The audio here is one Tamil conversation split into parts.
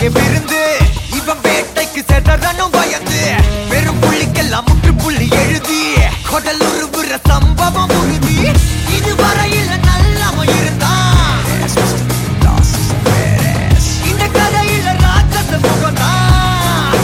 விருந்து இவன் வேட்டைக்கு செதறனும் பயந்து வெறும் புள்ளிக்கெல்லாம் முற்றுப்புள்ளி எழுதி கொடல் உருவுற சம்பவம் உறுதி இதுவரையில் நல்லவன் இருந்தான் இந்த கதையில ராட்சச முகம்தான்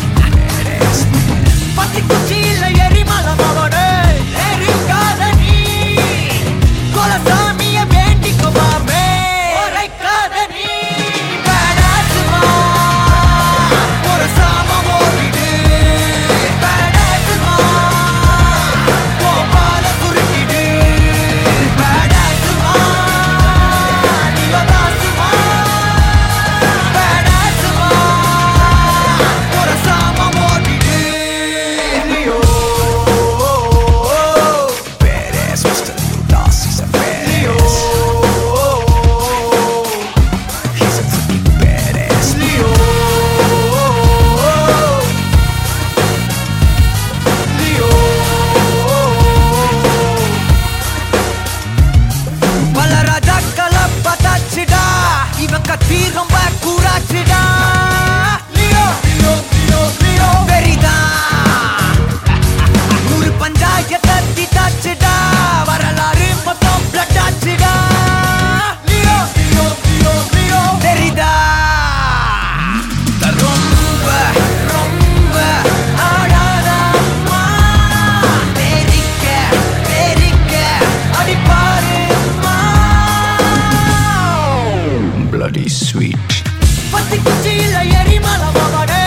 பத்தி குச்சியில எரிமலம் அவனே எரிக்காத நீ கொலசாமிய வேண்டிக்குமாமே உரைக்காத நீ பேடாசுமா ஒரு சாமம் ஓடிடு பேடாசுமா கோபால குறுக்கிடு பேடாசுமா நிவதாசுமா பேடாசுமா ஒரு சாமம் ஓடிடு Leo Badass, Mr. Ludas, he's a badass. He's a freaking badass. Leo, Leo. பல ராஜாக்களை பார்த்தாச்சுடா இவன் கத்தி ரொம்ப கூறாச்சுடா லியோ லியோ லியோ லியோ வெறிதான் நூறு பஞ்சாயத்தை தீட்டாச்சுடா வரலாறு மொத்தம் பிளட் ஆச்சுடா லியோ லியோ லியோ லியோ வெறிதா ரொம்ப ரொம்ப ஆடாதம்மா தெரிக்க தெரிக்க அடிப்பாருமா Bloody sweet. பத்தி குச்சியில எரிமலம் அவனே